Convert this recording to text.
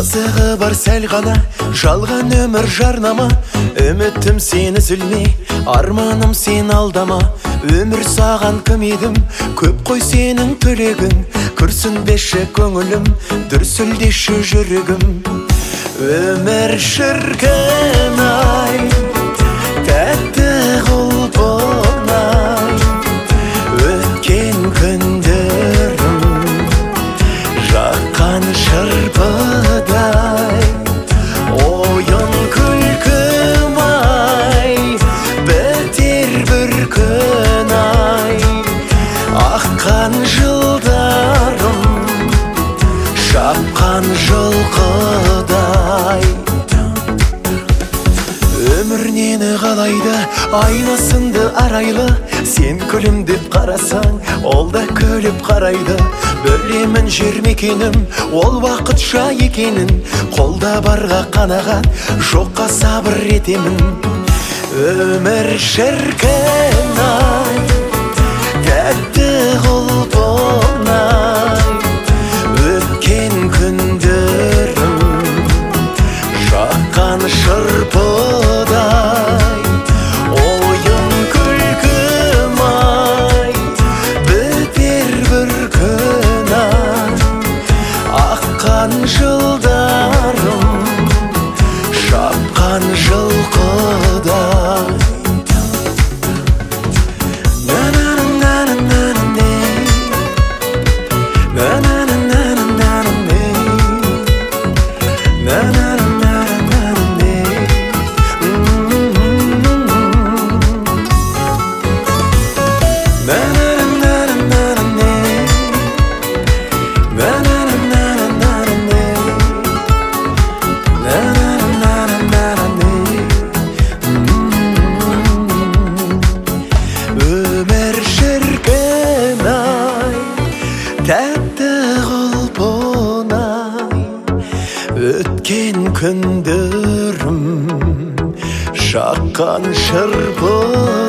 Қызығы бар сәл ғана жалған өмір жарнама. Үмітім сені үзілмей, арманым сен алдама. Өмір саған кім едім, көп қой сенің тілегің. Күрсінбеші көңілім, дүрсілдеші жүрегім. Өмір шіркін ай, тәтті құлпын ай. Өткен күндерім жаққан шырпыдай. Ойын күлкім ай, бітер бір күн ай. Аққан жылдарым шапқан жылқыдай. Өмір нені қалайды, айнасынды арайлы. Сен күлімдеп қарасаң, ол да күліп қарайды. Білемін жер мекенім, ол уақытша екенін. Қолда барға қанағат, жоққа сабыр етемін. Өмір шіркін ай, тәтті құлпын ай. Өткен күндерім жаққан шырпыдай. Ойын күлкім ай, бітер бір күн ай. Аққан жылдарым шапқан жылқыдай. Өмір шіркін ай, тәтті құлпын ай. Өткен күндерім шаққан шырпы.